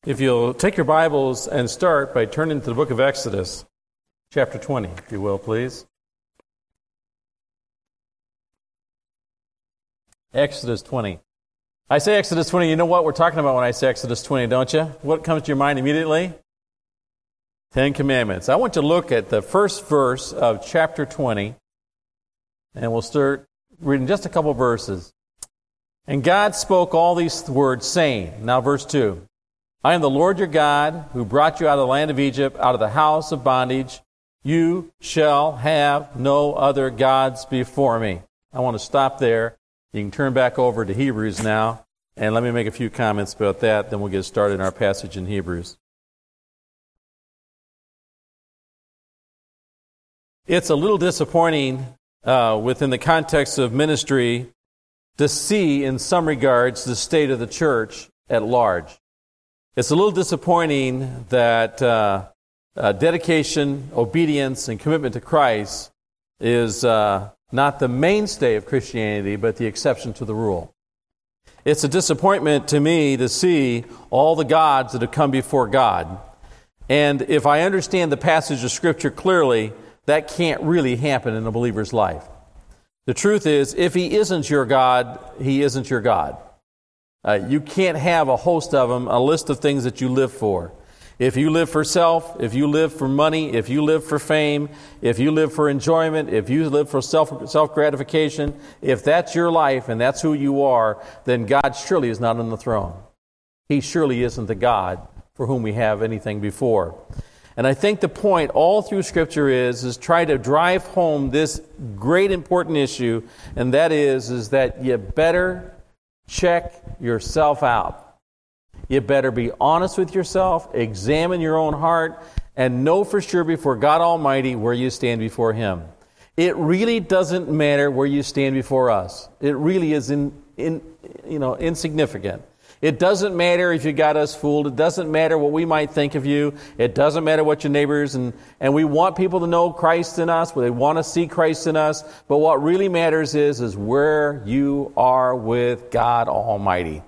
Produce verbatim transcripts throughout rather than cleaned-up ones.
If you'll take your Bibles and start by turning to the book of Exodus, chapter twenty, if you will, please. Exodus twenty. I say Exodus twenty, you know what we're talking about when I say Exodus twenty, don't you? What comes to your mind immediately? Ten Commandments. I want to look at the first verse of chapter twenty, and we'll start reading just a couple verses. And God spoke all these words, saying, now verse two, I am the Lord your God, who brought you out of the land of Egypt, out of the house of bondage. You shall have no other gods before me. I want to stop there. You can turn back over to Hebrews now, and let me make a few comments about that, then we'll get started in our passage in Hebrews. It's a little disappointing uh, within the context of ministry to see, in some regards, the state of the church at large. It's a little disappointing that uh, uh, dedication, obedience, and commitment to Christ is uh, not the mainstay of Christianity, but the exception to the rule. It's a disappointment to me to see all the gods that have come before God. And if I understand the passage of Scripture clearly, that can't really happen in a believer's life. The truth is, if He isn't your God, He isn't your God. Uh, you can't have a host of them, a list of things that you live for. If you live for self, if you live for money, if you live for fame, if you live for enjoyment, if you live for self, self-gratification, if that's your life and that's who you are, then God surely is not on the throne. He surely isn't the God for whom we have anything before. And I think the point all through Scripture is, is try to drive home this great important issue, and that is, is that you better check yourself out. You better be honest with yourself, examine your own heart, and know for sure before God Almighty where you stand before Him. It really doesn't matter where you stand before us. It really is in, in, you know, insignificant. It doesn't matter if you got us fooled. It doesn't matter what we might think of you. It doesn't matter what your neighbors, and, and we want people to know Christ in us, they want to see Christ in us, but what really matters is, is where you are with God Almighty.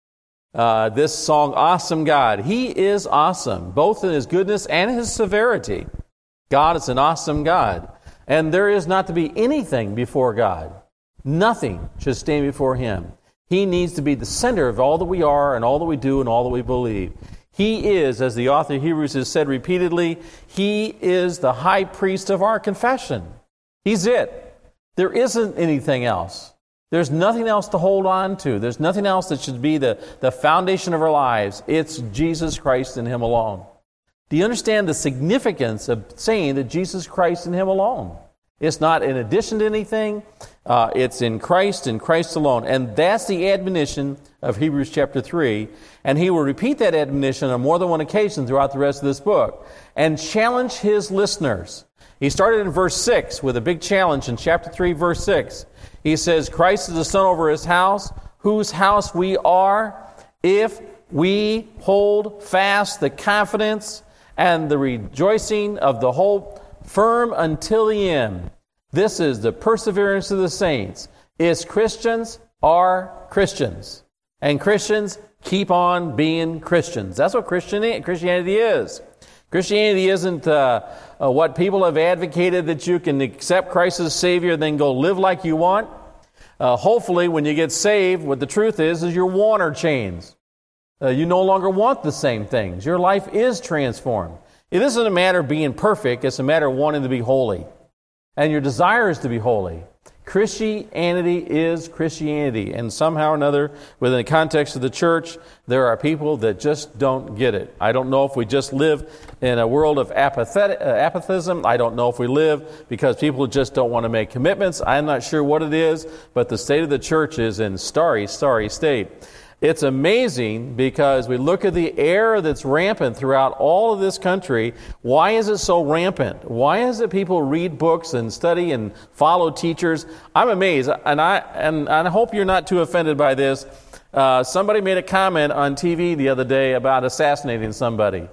Uh, this song, Awesome God, He is awesome, both in His goodness and His severity. God is an awesome God, and there is not to be anything before God. Nothing should stand before Him. He needs to be the center of all that we are and all that we do and all that we believe. He is, as the author of Hebrews has said repeatedly, He is the high priest of our confession. He's it. There isn't anything else. There's nothing else to hold on to. There's nothing else that should be the, the foundation of our lives. It's Jesus Christ and Him alone. Do you understand the significance of saying that Jesus Christ and Him alone? It's not in addition to anything. Uh, it's in Christ and Christ alone. And that's the admonition of Hebrews chapter three. And he will repeat that admonition on more than one occasion throughout the rest of this book and challenge his listeners. He started in verse six with a big challenge in chapter three, verse six. He says, Christ is the Son over His house, whose house we are, if we hold fast the confidence and the rejoicing of the hope firm until the end. This is the perseverance of the saints. It's Christians are Christians. And Christians keep on being Christians. That's what Christian, Christianity is. Christianity isn't uh, uh, what people have advocated, that you can accept Christ as Savior and then go live like you want. Uh, hopefully, when you get saved, what the truth is, is your want are changed. Uh, you no longer want the same things. Your life is transformed. It isn't a matter of being perfect. It's a matter of wanting to be holy. And your desire is to be holy. Christianity is Christianity. And somehow or another, within the context of the church, there are people that just don't get it. I don't know if we just live in a world of apathet- uh, apathism. I don't know if we live because people just don't want to make commitments. I'm not sure what it is, but the state of the church is in starry, sorry state. It's amazing because we look at the error that's rampant throughout all of this country. Why is it so rampant? Why is it people read books and study and follow teachers? I'm amazed, and I and, and I hope you're not too offended by this. Uh, somebody made a comment on T V the other day about assassinating somebody.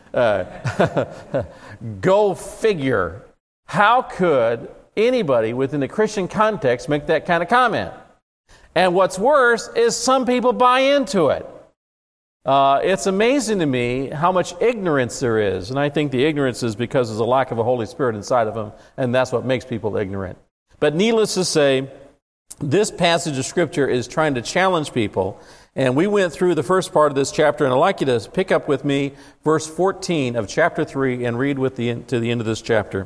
Uh, go figure. How could anybody within the Christian context make that kind of comment? And what's worse is some people buy into it. Uh, it's amazing to me how much ignorance there is. And I think the ignorance is because there's a lack of a Holy Spirit inside of them, and that's what makes people ignorant. But needless to say, this passage of Scripture is trying to challenge people. And we went through the first part of this chapter, and I'd like you to pick up with me verse fourteen of chapter three and read with the to the end of this chapter.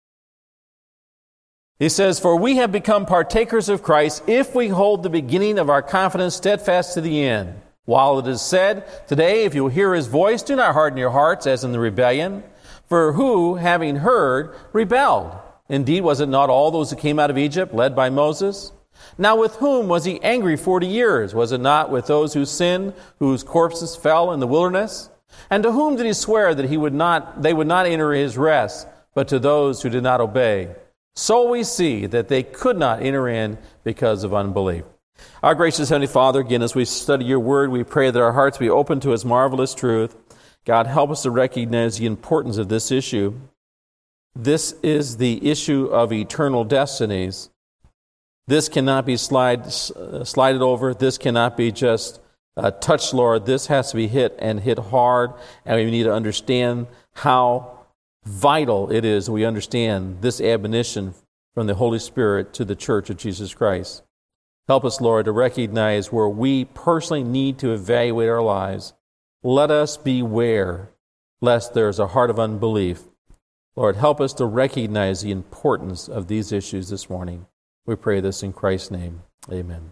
He says, "For we have become partakers of Christ if we hold the beginning of our confidence steadfast to the end. While it is said, today, if you hear his voice, do not harden your hearts as in the rebellion. For who, having heard, rebelled? Indeed, was it not all those who came out of Egypt, led by Moses? Now with whom was he angry forty years? Was it not with those who sinned, whose corpses fell in the wilderness? And to whom did he swear that he would not, they would not enter his rest, but to those who did not obey? So we see that they could not enter in because of unbelief." Our gracious Heavenly Father, again, as we study your word, we pray that our hearts be open to its marvelous truth. God, help us to recognize the importance of this issue. This is the issue of eternal destinies. This cannot be slide, uh, slided over. This cannot be just uh, touched, Lord. This has to be hit and hit hard, and we need to understand how vital it is we understand this admonition from the Holy Spirit to the Church of Jesus Christ. Help us, Lord, to recognize where we personally need to evaluate our lives. Let us beware lest there is a heart of unbelief. Lord, help us to recognize the importance of these issues this morning. We pray this in Christ's name. Amen.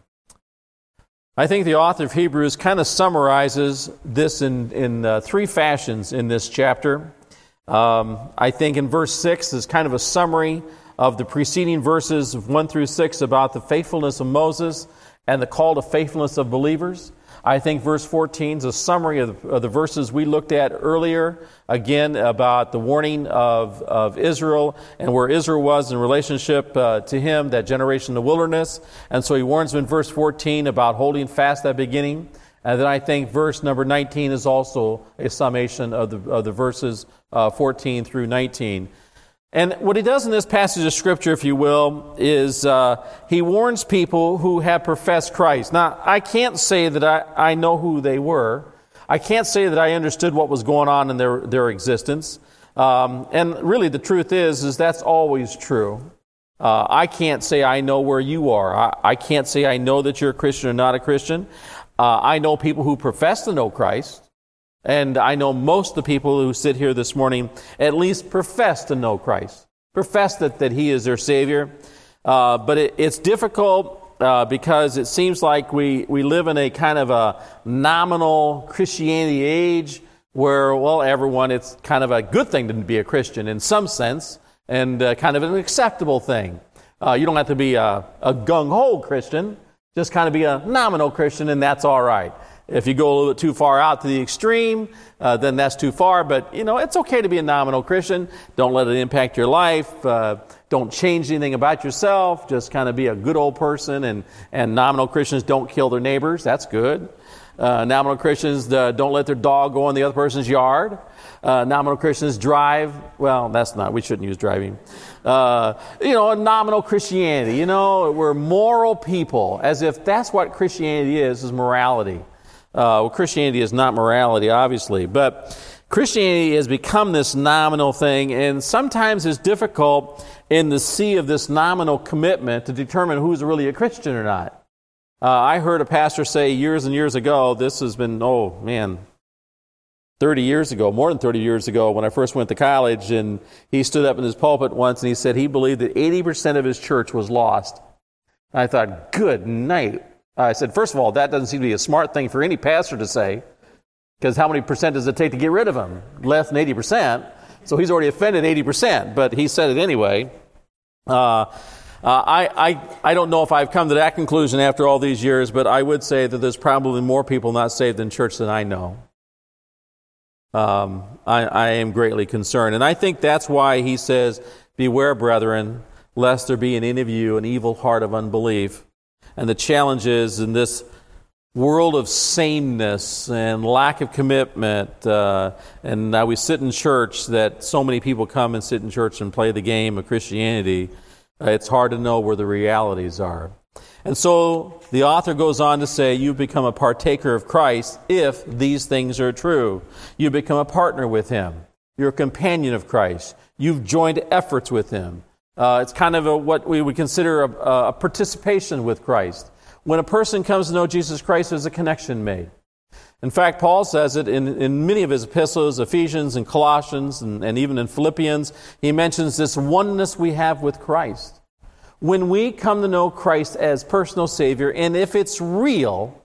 I think the author of Hebrews kind of summarizes this in, in uh, three fashions in this chapter. Um, I think in verse six is kind of a summary of the preceding verses of one through six about the faithfulness of Moses and the call to faithfulness of believers. I think verse fourteen is a summary of the, of the verses we looked at earlier, again, about the warning of, of Israel and where Israel was in relationship uh, to him, that generation in the wilderness. And so he warns them in verse fourteen about holding fast that beginning. And then I think verse number nineteen is also a summation of the, of the verses uh, fourteen through nineteen. And what he does in this passage of Scripture, if you will, is uh, he warns people who have professed Christ. Now, I can't say that I, I know who they were. I can't say that I understood what was going on in their, their existence. Um, and really, the truth is, is that's always true. Uh, I can't say I know where you are. I, I can't say I know that you're a Christian or not a Christian. Uh, I know people who profess to know Christ. And I know most of the people who sit here this morning at least profess to know Christ, profess that, that He is their Savior. Uh, but it, it's difficult uh, because it seems like we, we live in a kind of a nominal Christianity age where, well, everyone, it's kind of a good thing to be a Christian in some sense and uh, kind of an acceptable thing. Uh, you don't have to be a, a gung-ho Christian, just kind of be a nominal Christian, and that's all right. If you go a little bit too far out to the extreme, uh, then that's too far. But, you know, it's okay to be a nominal Christian. Don't let it impact your life. Uh, don't change anything about yourself. Just kind of be a good old person. And, and nominal Christians don't kill their neighbors. That's good. Uh, nominal Christians uh, don't let their dog go in the other person's yard. Uh, nominal Christians drive. Well, that's not. We shouldn't use driving. Uh, you know, a nominal Christianity. You know, we're moral people. As if that's what Christianity is, is morality. Uh, well, Christianity is not morality, obviously, but Christianity has become this nominal thing, and sometimes it's difficult in the sea of this nominal commitment to determine who's really a Christian or not. Uh, I heard a pastor say years and years ago, this has been, oh man, thirty years ago, more than thirty years ago, when I first went to college, and he stood up in his pulpit once and he said he believed that eighty percent of his church was lost. And I thought, good night. I said, first of all, that doesn't seem to be a smart thing for any pastor to say, because how many percent does it take to get rid of him? Less than eighty percent. So he's already offended eighty percent, but he said it anyway. Uh, uh, I, I, I don't know if I've come to that conclusion after all these years, but I would say that there's probably more people not saved in church than I know. Um, I, I am greatly concerned. And I think that's why he says, beware, brethren, lest there be in any of you an evil heart of unbelief. And the challenge is in this world of sameness and lack of commitment, uh, and now we sit in church, that so many people come and sit in church and play the game of Christianity, uh, it's hard to know where the realities are. And so the author goes on to say, you become a partaker of Christ if these things are true. You become a partner with Him. You're a companion of Christ. You've joined efforts with Him. Uh, it's kind of a, what we would consider a, a participation with Christ. When a person comes to know Jesus Christ, there's a connection made. In fact, Paul says it in, in many of his epistles, Ephesians and Colossians, and, and even in Philippians. He mentions this oneness we have with Christ. When we come to know Christ as personal Savior, and if it's real,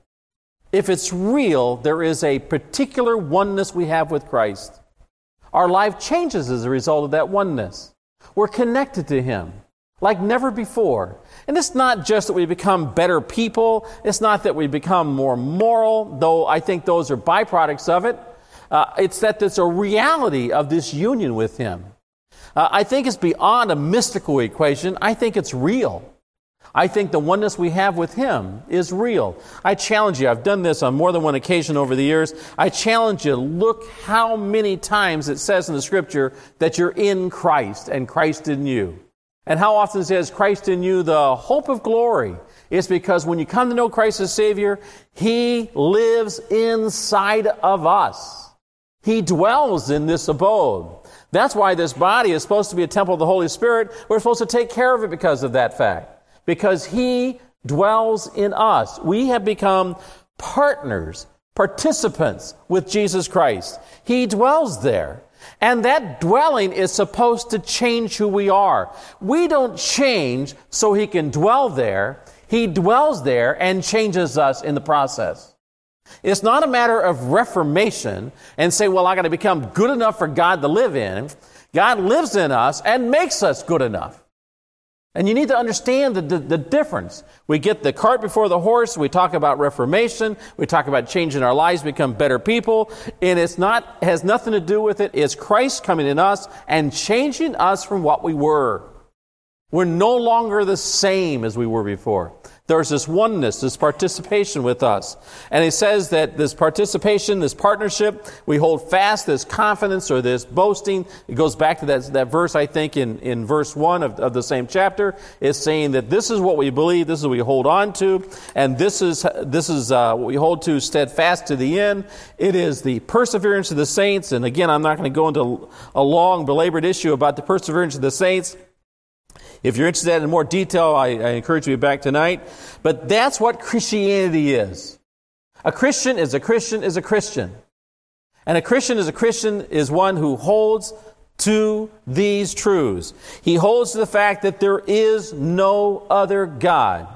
if it's real, there is a particular oneness we have with Christ. Our life changes as a result of that oneness. We're connected to Him like never before. And it's not just that we become better people. It's not that we become more moral, though I think those are byproducts of it. Uh, it's that there's a reality of this union with Him. Uh, I think it's beyond a mystical equation. I think it's real. I think the oneness we have with Him is real. I challenge you, I've done this on more than one occasion over the years. I challenge you, look how many times it says in the Scripture that you're in Christ and Christ in you. And how often it says Christ in you, the hope of glory. It's because when you come to know Christ as Savior, He lives inside of us. He dwells in this abode. That's why this body is supposed to be a temple of the Holy Spirit. We're supposed to take care of it because of that fact. Because He dwells in us. We have become partners, participants with Jesus Christ. He dwells there. And that dwelling is supposed to change who we are. We don't change so He can dwell there. He dwells there and changes us in the process. It's not a matter of reformation and say, well, I got to become good enough for God to live in. God lives in us and makes us good enough. And you need to understand the, the, the difference. We get the cart before the horse. We talk about reformation. We talk about changing our lives, become better people. And it's not has nothing to do with it. It's Christ coming in us and changing us from what we were. We're no longer the same as we were before. There's this oneness, this participation with us. And he says that this participation, this partnership, we hold fast this confidence or this boasting. It goes back to that, that verse, I think, in, in verse one of, of the same chapter. It's saying that this is what we believe, this is what we hold on to, and this is this is uh, what we hold to steadfast to the end. It is the perseverance of the saints. And again, I'm not going to go into a long, belabored issue about the perseverance of the saints. If you're interested in more detail, I, I encourage you to be back tonight. But that's what Christianity is. A Christian is a Christian is a Christian. And a Christian is a Christian is one who holds to these truths. He holds to the fact that there is no other God.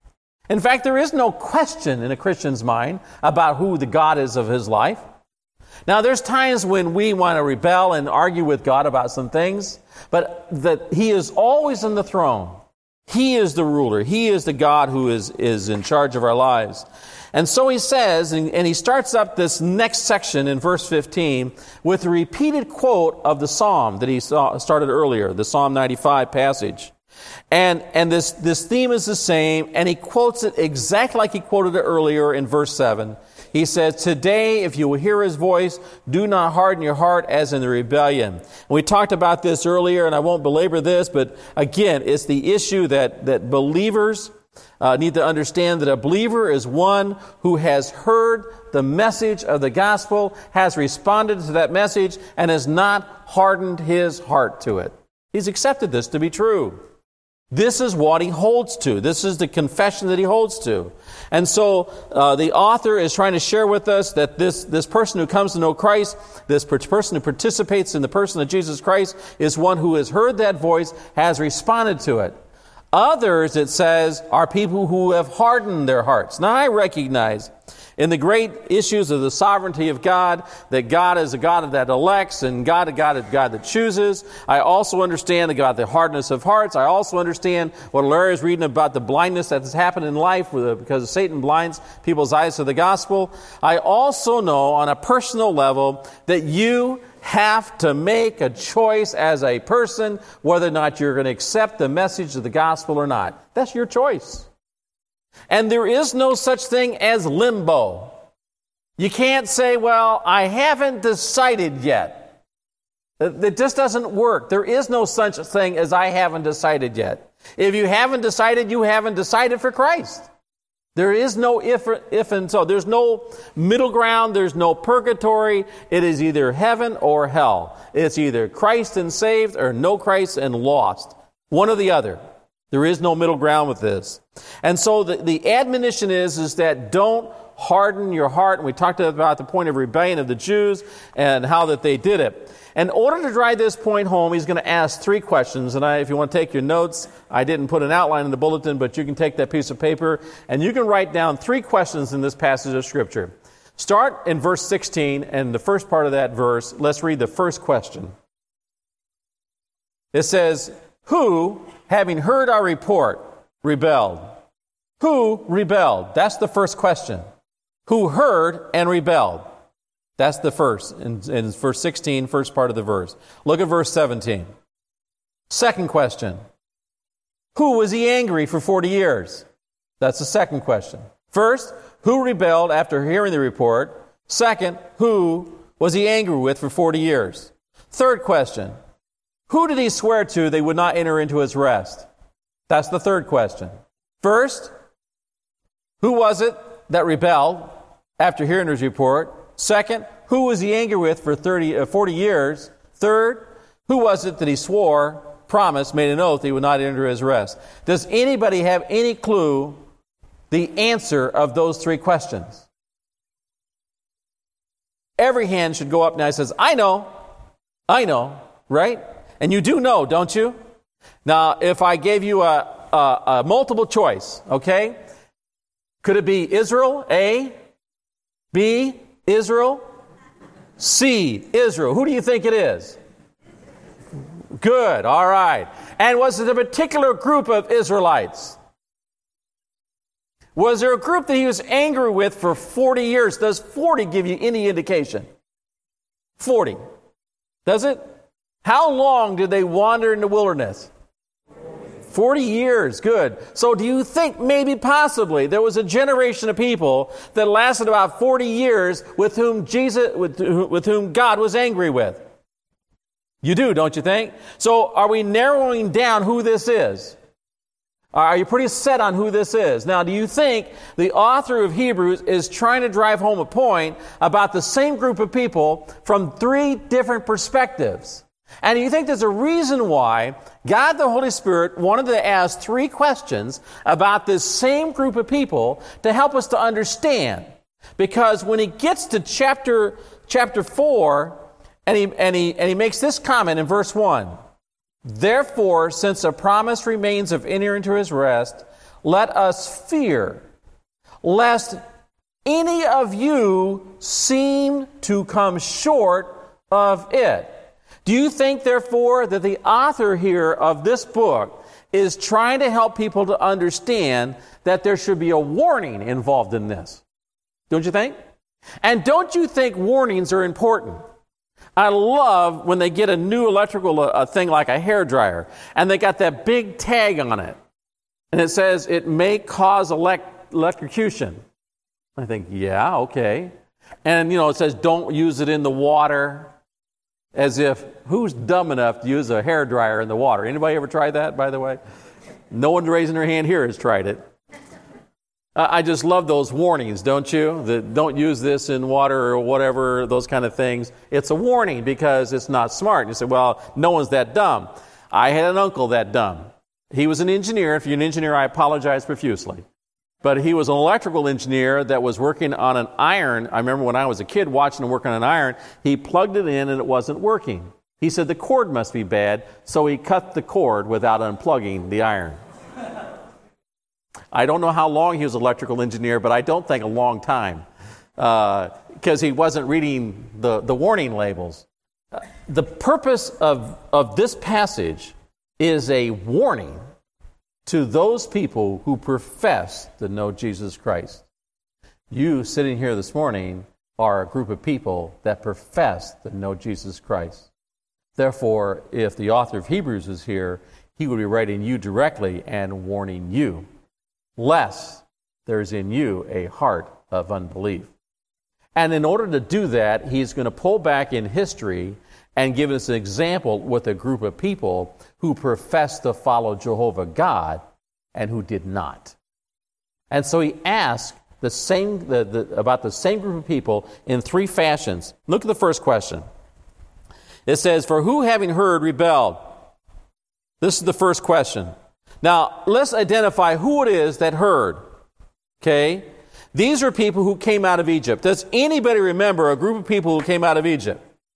In fact, there is no question in a Christian's mind about who the God is of his life. Now, there's times when we want to rebel and argue with God about some things, but that He is always on the throne. He is the ruler. He is the God who is, is in charge of our lives. And so he says, and, and he starts up this next section in verse fifteen with a repeated quote of the psalm that he saw, started earlier, the Psalm ninety-five passage. And, and this, this theme is the same, and he quotes it exactly like he quoted it earlier in verse seven. He says, today, if you will hear His voice, do not harden your heart as in the rebellion. And we talked about this earlier, and I won't belabor this, but again, it's the issue that, that believers uh, need to understand that a believer is one who has heard the message of the gospel, has responded to that message, and has not hardened his heart to it. He's accepted this to be true. This is what he holds to. This is the confession that he holds to. And so uh, the author is trying to share with us that this, this person who comes to know Christ, this person who participates in the person of Jesus Christ, is one who has heard that voice, has responded to it. Others, it says, are people who have hardened their hearts. Now, I recognize in the great issues of the sovereignty of God, that God is a God that elects and God is God, God that chooses. I also understand about the hardness of hearts. I also understand what Larry is reading about the blindness that has happened in life because Satan blinds people's eyes to the gospel. I also know on a personal level that you have to make a choice as a person whether or not you're going to accept the message of the gospel or not. That's your choice. And there is no such thing as limbo. You can't say, well, I haven't decided yet. It just doesn't work. There is no such thing as I haven't decided yet. If you haven't decided, you haven't decided for Christ. There is no if, if and so. There's no middle ground. There's no purgatory. It is either heaven or hell. It's either Christ and saved or no Christ and lost. One or the other. There is no middle ground with this. And so the, the admonition is, is that don't harden your heart. And we talked about the point of rebellion of the Jews and how that they did it. In order to drive this point home, he's going to ask three questions. And I, if you want to take your notes, I didn't put an outline in the bulletin, but you can take that piece of paper and you can write down three questions in this passage of Scripture. Start in verse sixteen, and the first part of that verse, let's read the first question. It says, who, having heard our report, rebelled? Who rebelled? That's the first question. Who heard and rebelled? That's the first, in, in verse sixteen, first part of the verse. Look at verse seventeen. Second question. Who was he angry for forty years? That's the second question. First, who rebelled after hearing the report? Second, who was he angry with for forty years? Third question. Who did he swear to they would not enter into his rest? That's the third question. First, who was it that rebelled after hearing his report? Second, who was he angry with for thirty, uh, forty years? Third, who was it that he swore, promised, made an oath he would not enter his rest? Does anybody have any clue the answer of those three questions? Every hand should go up now. It says, I know, I know, right? And you do know, don't you? Now, if I gave you a, a, a multiple choice, okay? Could it be Israel, A, B, Israel, C, Israel? Who do you think it is? Good, all right. And was it a particular group of Israelites? Was there a group that he was angry with for forty years? Does forty give you any indication? forty. Does it? How long did they wander in the wilderness? forty years, good. So do you think maybe possibly there was a generation of people that lasted about forty years with whom Jesus, with, with whom God was angry with? You do, don't you think? So are we narrowing down who this is? Are you pretty set on who this is? Now, do you think the author of Hebrews is trying to drive home a point about the same group of people from three different perspectives? And do you think there's a reason why God the Holy Spirit wanted to ask three questions about this same group of people to help us to understand? Because when he gets to chapter chapter four, and he and he and he makes this comment in verse one, therefore, since a promise remains of entering into his rest, let us fear, lest any of you seem to come short of it. Do you think, therefore, that the author here of this book is trying to help people to understand that there should be a warning involved in this? Don't you think? And don't you think warnings are important? I love when they get a new electrical uh, thing like a hairdryer, and they got that big tag on it, and it says it may cause elect- electrocution. I think, yeah, okay. And, you know, it says don't use it in the water. As if, who's dumb enough to use a hairdryer in the water? Anybody ever tried that, by the way? No one raising their hand here has tried it. Uh, I just love those warnings, don't you? That don't use this in water or whatever, those kind of things. It's a warning because it's not smart. You say, well, no one's that dumb. I had an uncle that dumb. He was an engineer. If you're an engineer, I apologize profusely. But he was an electrical engineer that was working on an iron. I remember when I was a kid watching him work on an iron, he plugged it in and it wasn't working. He said the cord must be bad, so he cut the cord without unplugging the iron. I don't know how long he was an electrical engineer, but I don't think a long time, because uh, he wasn't reading the, the warning labels. Uh, the purpose of, of this passage is a warning to those people who profess to know Jesus Christ. You sitting here this morning are a group of people that profess to know Jesus Christ. Therefore, if the author of Hebrews is here, he would be writing you directly and warning you, lest there's in you a heart of unbelief. And in order to do that, he's going to pull back in history and given us an example with a group of people who professed to follow Jehovah God and who did not. And so he asked the same the, the, about the same group of people in three fashions. Look at the first question. It says, "For who, having heard, rebelled?" This is the first question. Now, let's identify who it is that heard. Okay? These are people who came out of Egypt. Does anybody remember a group of people who came out of Egypt?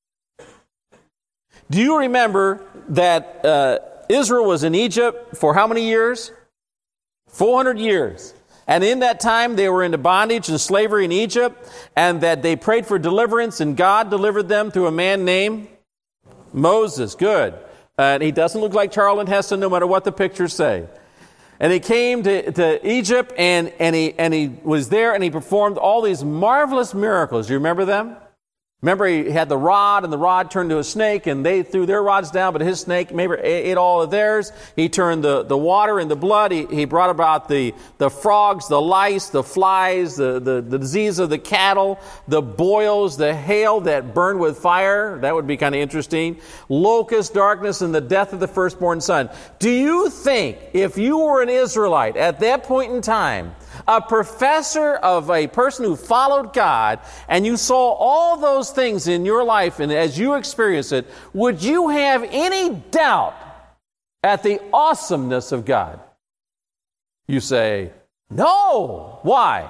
Do you remember that uh, Israel was in Egypt for how many years? four hundred years. And in that time, they were into bondage and slavery in Egypt, and that they prayed for deliverance, and God delivered them through a man named Moses. Good. And he doesn't look like Charlton Heston, no matter what the pictures say. And he came to, to Egypt, and, and, he, and he was there, and he performed all these marvelous miracles. Do you remember them? Remember, he had the rod, and the rod turned to a snake, and they threw their rods down, but his snake maybe ate all of theirs. He turned the, the water into blood. He, he brought about the, the frogs, the lice, the flies, the, the, the disease of the cattle, the boils, the hail that burned with fire. That would be kind of interesting. Locust, darkness, and the death of the firstborn son. Do you think, if you were an Israelite at that point in time, a professor of a person who followed God, and you saw all those things in your life, and as you experienced it, would you have any doubt at the awesomeness of God? You say, no. Why?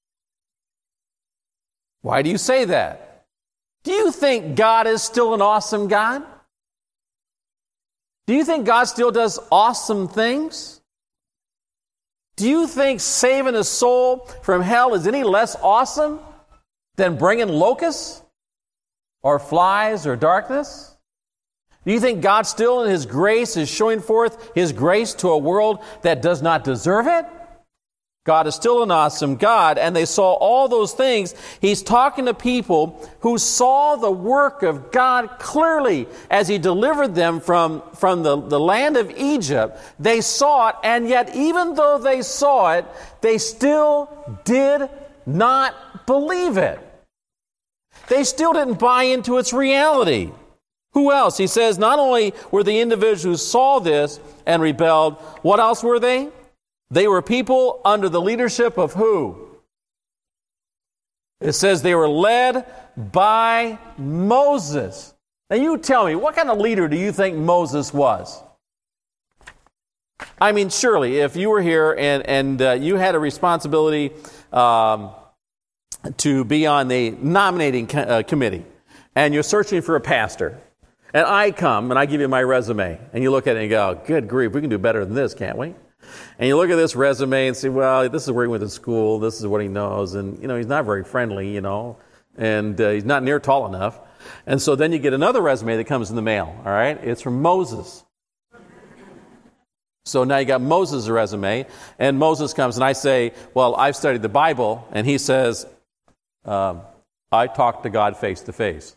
Why do you say that? Do you think God is still an awesome God? Do you think God still does awesome things? Do you think saving a soul from hell is any less awesome than bringing locusts or flies or darkness? Do you think God still in His grace is showing forth His grace to a world that does not deserve it? God is still an awesome God, and they saw all those things. He's talking to people who saw the work of God clearly as He delivered them from, from the, the land of Egypt. They saw it, and yet even though they saw it, they still did not believe it. They still didn't buy into its reality. Who else? He says not only were the individuals who saw this and rebelled, what else were they? They were people under the leadership of who? It says they were led by Moses. Now you tell me, what kind of leader do you think Moses was? I mean, surely, if you were here and, and uh, you had a responsibility um, to be on the nominating co- uh, committee, and you're searching for a pastor, and I come and I give you my resume, and you look at it and go, good grief, we can do better than this, can't we? And you look at this resume and say, well, this is where he went to school, this is what he knows, and, you know, he's not very friendly, you know, and uh, he's not near tall enough. And so then you get another resume that comes in the mail, all right? It's from Moses. So now you got Moses' resume, and Moses comes, and I say, well, I've studied the Bible, and he says, um, I talked to God face to face.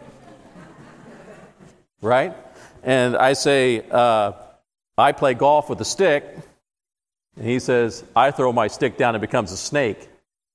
Right? And I say, uh, I play golf with a stick. And he says, I throw my stick down and it becomes a snake.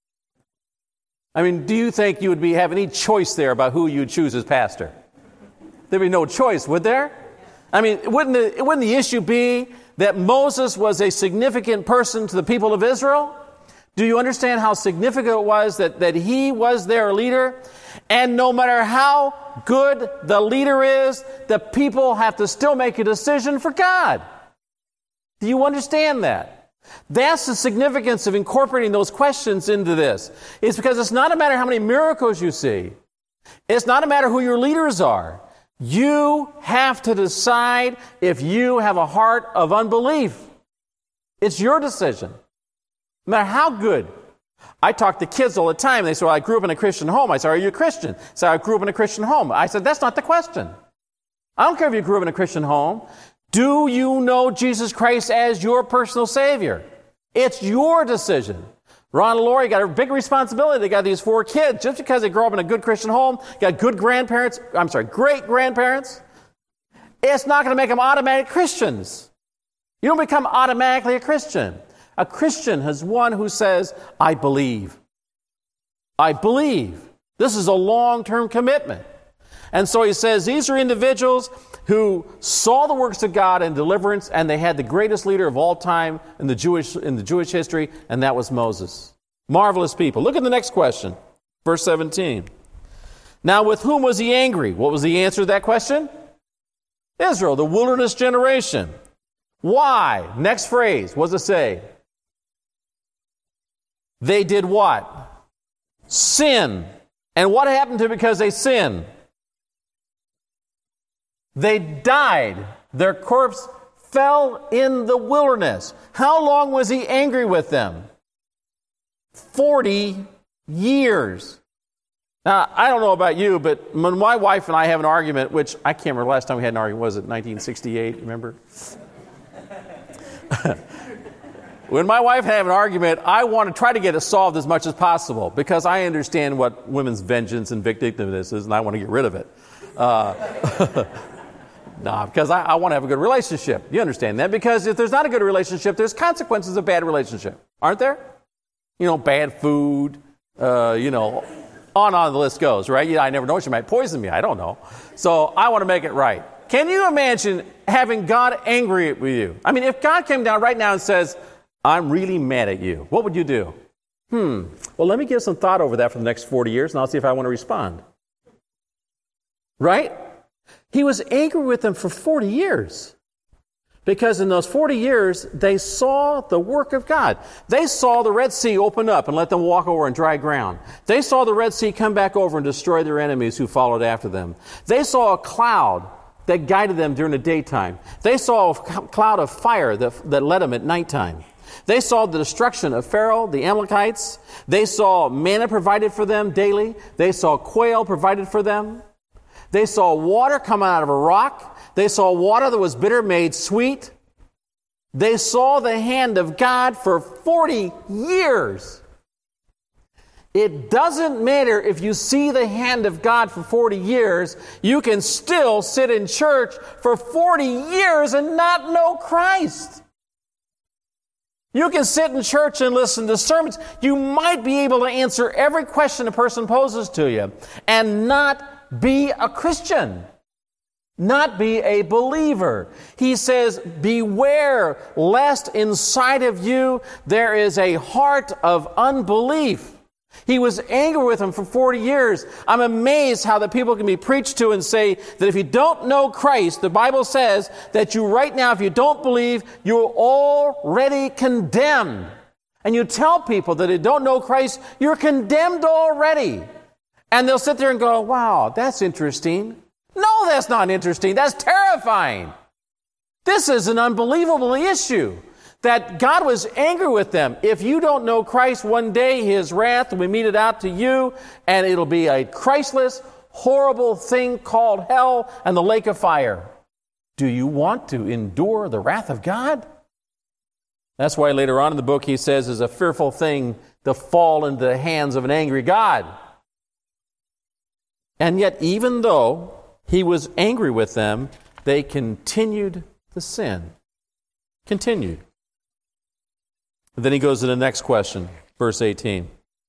I mean, do you think you would be have any choice there about who you choose as pastor? There'd be no choice, would there? I mean, wouldn't the, wouldn't the issue be that Moses was a significant person to the people of Israel? Do you understand how significant it was that, that he was their leader? And no matter how good the leader is, the people have to still make a decision for God. Do you understand that? That's the significance of incorporating those questions into this. It's because it's not a matter how many miracles you see. It's not a matter who your leaders are. You have to decide if you have a heart of unbelief. It's your decision. No matter how good. I talk to kids all the time. They say, well, I grew up in a Christian home. I say, are you a Christian? They say, I grew up in a Christian home. I said, that's not the question. I don't care if you grew up in a Christian home. Do you know Jesus Christ as your personal Savior? It's your decision. Ron and Lori got a big responsibility. They got these four kids. Just because they grow up in a good Christian home, got good grandparents, I'm sorry, great grandparents, it's not going to make them automatic Christians. You don't become automatically a Christian. A Christian is one who says, I believe. I believe. This is a long-term commitment. And so he says these are individuals who saw the works of God and deliverance, and they had the greatest leader of all time in the Jewish in the Jewish history, and that was Moses. Marvelous people. Look at the next question, verse seventeen. Now, with whom was he angry? What was the answer to that question? Israel, the wilderness generation. Why? Next phrase. What does it say? They did what? Sin. And what happened to them because they sinned? They died. Their corpse fell in the wilderness. How long was he angry with them? Forty years. Now, I don't know about you, but when my wife and I have an argument, which I can't remember the last time we had an argument, was it nineteen sixty-eight, remember? When my wife and I have an argument, I want to try to get it solved as much as possible because I understand what women's vengeance and vindictiveness is, and I want to get rid of it. Uh, no, because I, I want to have a good relationship. You understand that? Because if there's not a good relationship, there's consequences of bad relationship, aren't there? You know, bad food, uh, you know, on and on the list goes, right? Yeah, I never know. She might poison me. I don't know. So I want to make it right. Can you imagine having God angry with you? I mean, if God came down right now and says, I'm really mad at you, what would you do? Hmm. Well, let me give some thought over that for the next forty years, and I'll see if I want to respond. Right? He was angry with them for forty years. Because in those forty years, they saw the work of God. They saw the Red Sea open up and let them walk over on dry ground. They saw the Red Sea come back over and destroy their enemies who followed after them. They saw a cloud that guided them during the daytime. They saw a cloud of fire that, that led them at nighttime. They saw the destruction of Pharaoh, the Amalekites. They saw manna provided for them daily. They saw quail provided for them. They saw water coming out of a rock. They saw water that was bitter made sweet. They saw the hand of God for forty years. It doesn't matter if you see the hand of God for forty years, you can still sit in church for forty years and not know Christ. You can sit in church and listen to sermons. You might be able to answer every question a person poses to you and not be a Christian, not be a believer. He says, beware lest inside of you there is a heart of unbelief. He was angry with them for forty years. I'm amazed how the people can be preached to and say that if you don't know Christ, the Bible says that you right now, if you don't believe, you're already condemned. And you tell people that if you don't know Christ, you're condemned already. And they'll sit there and go, wow, that's interesting. No, that's not interesting. That's terrifying. This is an unbelievable issue. That God was angry with them. If you don't know Christ, one day His wrath will be meted out to you, and it'll be a Christless, horrible thing called hell and the lake of fire. Do you want to endure the wrath of God? That's why later on in the book he says it's a fearful thing to fall into the hands of an angry God. And yet, even though He was angry with them, they continued to sin. Continued. And then he goes to the next question, verse eighteen.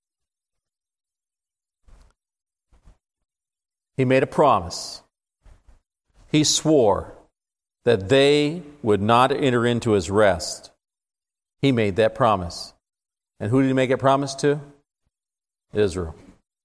He made a promise. He swore that they would not enter into His rest. He made that promise. And who did He make a promise to? Israel.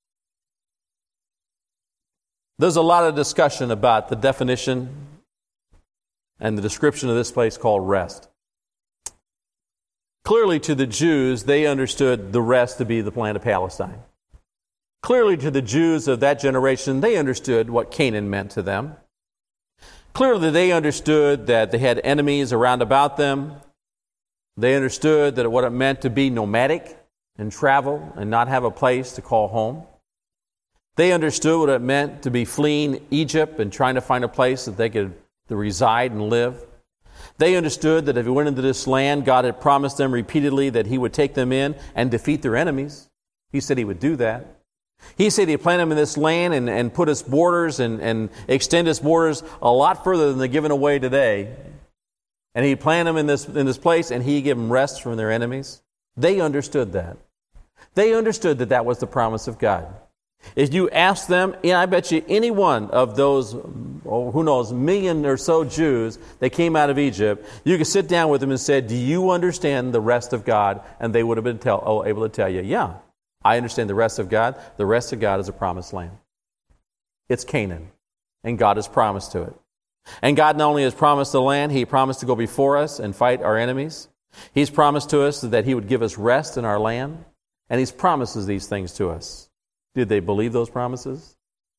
There's a lot of discussion about the definition and the description of this place called rest. Clearly to the Jews, they understood the rest to be the land of Palestine. Clearly to the Jews of that generation, they understood what Canaan meant to them. Clearly they understood that they had enemies around about them. They understood that what it meant to be nomadic and travel and not have a place to call home. They understood what it meant to be fleeing Egypt and trying to find a place that they could reside and live. They understood that if they went into this land, God had promised them repeatedly that He would take them in and defeat their enemies. He said He would do that. He said He'd plant them in this land and, and put His borders and, and extend His borders a lot further than they're given away today. And He'd plant them in this, in this place and He'd give them rest from their enemies. They understood that. They understood that that was the promise of God. If you ask them, and I bet you any one of those, oh, who knows, million or so Jews that came out of Egypt, you could sit down with them and say, do you understand the rest of God? And they would have been tell, oh, able to tell you, yeah, I understand the rest of God. The rest of God is a promised land. It's Canaan, and God has promised to it. And God not only has promised the land, He promised to go before us and fight our enemies. He's promised to us that He would give us rest in our land, and He's promises these things to us. Did they believe those promises?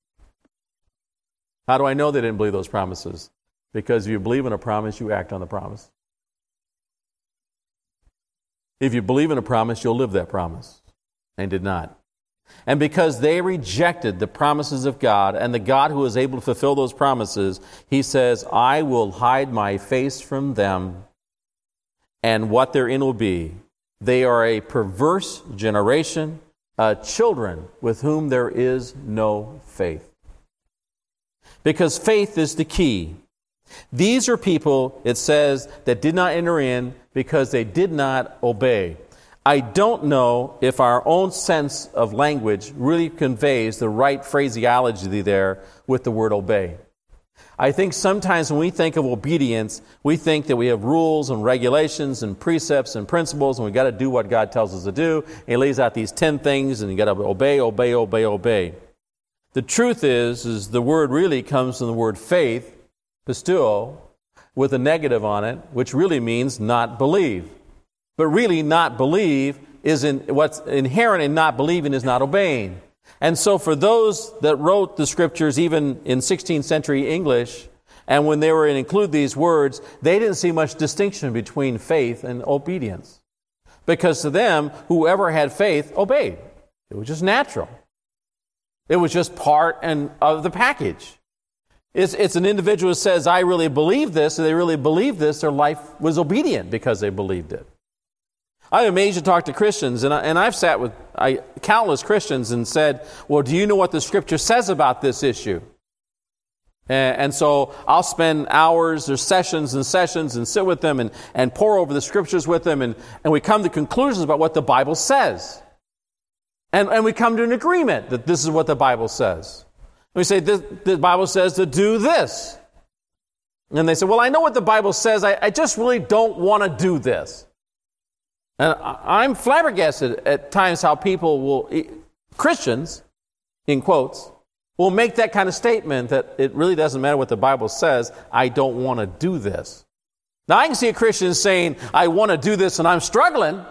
How do I know they didn't believe those promises? Because if you believe in a promise, you act on the promise. If you believe in a promise, you'll live that promise. And did not. And because they rejected the promises of God and the God who is able to fulfill those promises, He says, I will hide my face from them, and what their end will be. They are a perverse generation, Uh, children with whom there is no faith. Because faith is the key. These are people, it says, that did not enter in because they did not obey. I don't know if our own sense of language really conveys the right phraseology there with the word obey. I think sometimes when we think of obedience, we think that we have rules and regulations and precepts and principles, and we've got to do what God tells us to do. And He lays out these ten things, and you've got to obey, obey, obey, obey. The truth is, is the word really comes from the word faith, pisteuo, with a negative on it, which really means not believe. But really, not believe is in, what's inherent in not believing is not obeying. And so for those that wrote the Scriptures, even in sixteenth century English, and when they were to include these words, they didn't see much distinction between faith and obedience. Because to them, whoever had faith obeyed. It was just natural. It was just part and of the package. It's, it's an individual who says, I really believe this, and they really believe this, their life was obedient because they believed it. I'm amazed to talk to Christians, and, I, and I've sat with I, countless Christians and said, well, do you know what the Scripture says about this issue? And, and so I'll spend hours or sessions and sessions and sit with them and, and pour over the Scriptures with them, and, and we come to conclusions about what the Bible says. And, and we come to an agreement that this is what the Bible says. We say, this, the Bible says to do this. And they say, well, I know what the Bible says, I, I just really don't want to do this. And I'm flabbergasted at times how people will, Christians, in quotes, will make that kind of statement that it really doesn't matter what the Bible says, I don't want to do this. Now, I can see a Christian saying, I want to do this and I'm struggling.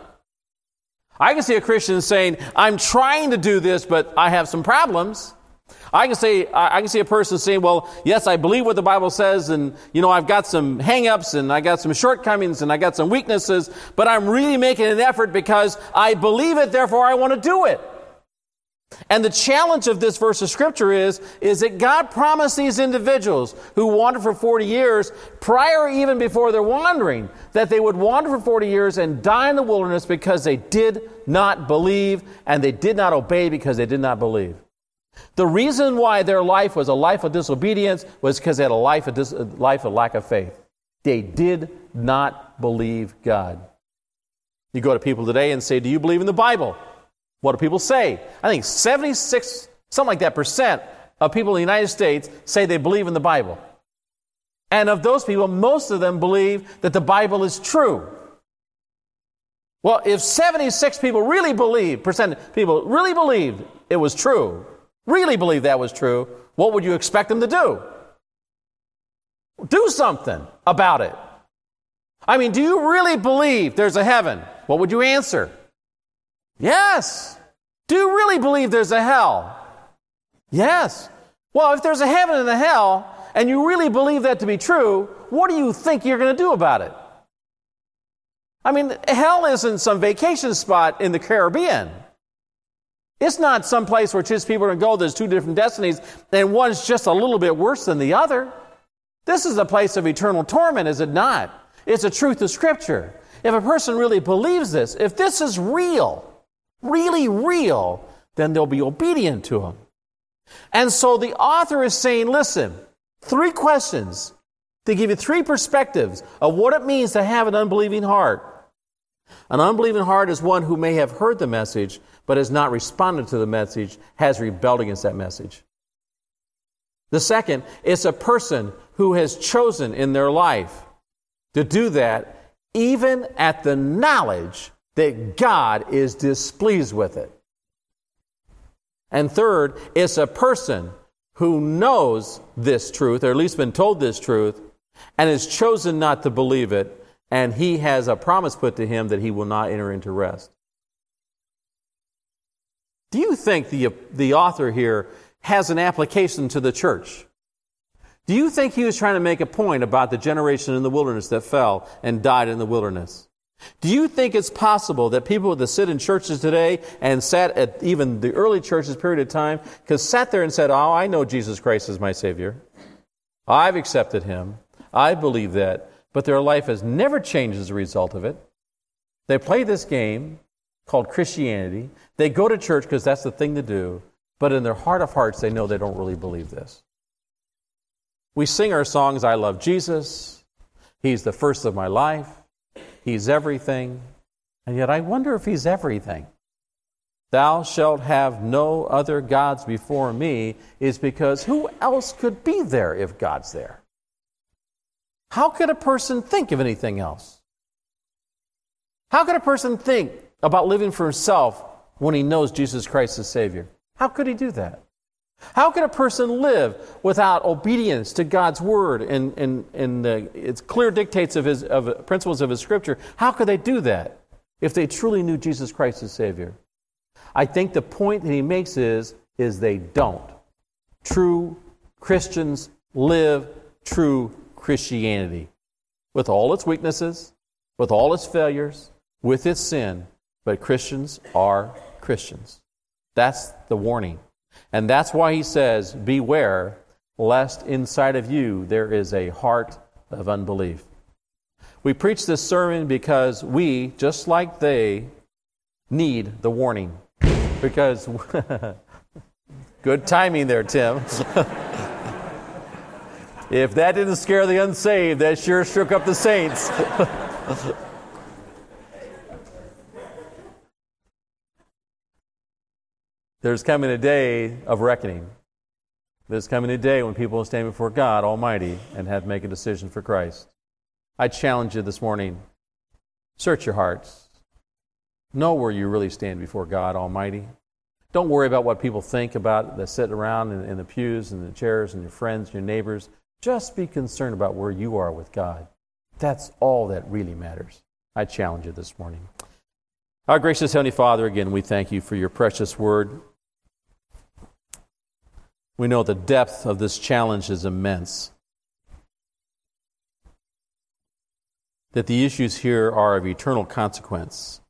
I can see a Christian saying, I'm trying to do this, but I have some problems. I can say, I can see a person saying, well, yes, I believe what the Bible says, and, you know, I've got some hang-ups, and I got some shortcomings, and I got some weaknesses, but I'm really making an effort because I believe it, therefore I want to do it. And the challenge of this verse of Scripture is, is that God promised these individuals who wandered for forty years, prior even before they're wandering, that they would wander for forty years and die in the wilderness because they did not believe, and they did not obey because they did not believe. The reason why their life was a life of disobedience was because they had a life of, dis- a life of lack of faith. They did not believe God. You go to people today and say, do you believe in the Bible? What do people say? I think seventy-six, something like that, percent of people in the United States say they believe in the Bible. And of those people, most of them believe that the Bible is true. Well, if seventy-six people really believe, percent people really believed it was true, really believe that was true, what would you expect them to do? Do something about it. I mean, do you really believe there's a heaven? What would you answer? Yes. Do you really believe there's a hell? Yes. Well, if there's a heaven and a hell, and you really believe that to be true, what do you think you're going to do about it? I mean, hell isn't some vacation spot in the Caribbean. It's not some place where just people are going to go, there's two different destinies, and one's just a little bit worse than the other. This is a place of eternal torment, is it not? It's a truth of Scripture. If a person really believes this, if this is real, really real, then they'll be obedient to him. And so the author is saying, listen, three questions to give you three perspectives of what it means to have an unbelieving heart. An unbelieving heart is one who may have heard the message, but has not responded to the message, has rebelled against that message. The second is a person who has chosen in their life to do that even at the knowledge that God is displeased with it. And third is a person who knows this truth, or at least been told this truth, and has chosen not to believe it, and he has a promise put to him that he will not enter into rest. Do you think the, the author here has an application to the church? Do you think he was trying to make a point about the generation in the wilderness that fell and died in the wilderness? Do you think it's possible that people that sit in churches today and sat at even the early church's period of time, because sat there and said, oh, I know Jesus Christ is my Savior. I've accepted Him. I believe that. But their life has never changed as a result of it. They play this game called Christianity. They go to church because that's the thing to do. But in their heart of hearts, they know they don't really believe this. We sing our songs, I love Jesus. He's the first of my life. He's everything. And yet I wonder if He's everything. Thou shalt have no other gods before me is because who else could be there if God's there? How could a person think of anything else? How could a person think about living for himself when he knows Jesus Christ is Savior? How could he do that? How could a person live without obedience to God's Word and, and, and the, its clear dictates of His of principles of His Scripture? How could they do that if they truly knew Jesus Christ as Savior? I think the point that he makes is, is they don't. True Christians live true Christianity with all its weaknesses, with all its failures, with its sin, but Christians are Christians. That's the warning. And that's why he says, beware, lest inside of you there is a heart of unbelief. We preach this sermon because we, just like they, need the warning. Because, good timing there, Tim. If that didn't scare the unsaved, that sure shook up the saints. There's coming a day of reckoning. There's coming a day when people will stand before God Almighty and have to make a decision for Christ. I challenge you this morning, search your hearts. Know where you really stand before God Almighty. Don't worry about what people think about that sit around in, in the pews and the chairs and your friends, your neighbors. Just be concerned about where you are with God. That's all that really matters. I challenge you this morning. Our gracious Heavenly Father, again, we thank you for your precious word. We know the depth of this challenge is immense. That the issues here are of eternal consequence.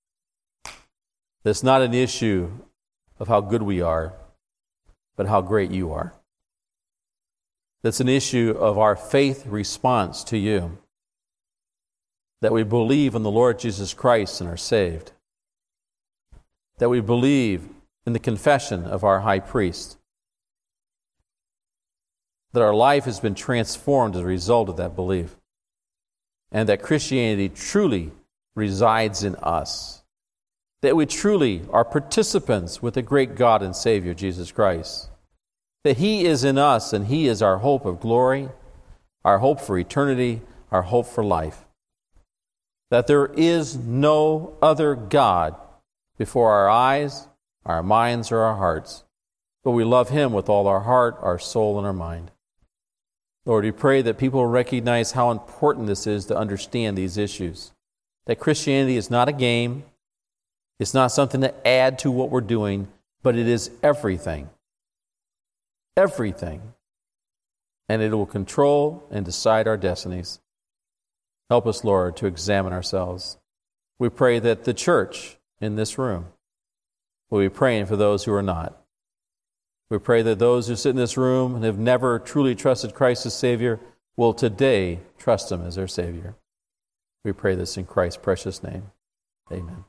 It's not an issue of how good we are, but how great you are. That's an issue of our faith response to you. That we believe in the Lord Jesus Christ and are saved. That we believe in the confession of our high priest. That our life has been transformed as a result of that belief. And that Christianity truly resides in us. That we truly are participants with the great God and Savior, Jesus Christ. That He is in us and He is our hope of glory, our hope for eternity, our hope for life. That there is no other God before our eyes, our minds, or our hearts, but we love Him with all our heart, our soul, and our mind. Lord, we pray that people recognize how important this is to understand these issues. That Christianity is not a game, it's not something to add to what we're doing, but it is everything. Everything. And it will control and decide our destinies. Help us, Lord, to examine ourselves. We pray that the church in this room will be praying for those who are not. We pray that those who sit in this room and have never truly trusted Christ as Savior will today trust Him as their Savior. We pray this in Christ's precious name. Amen.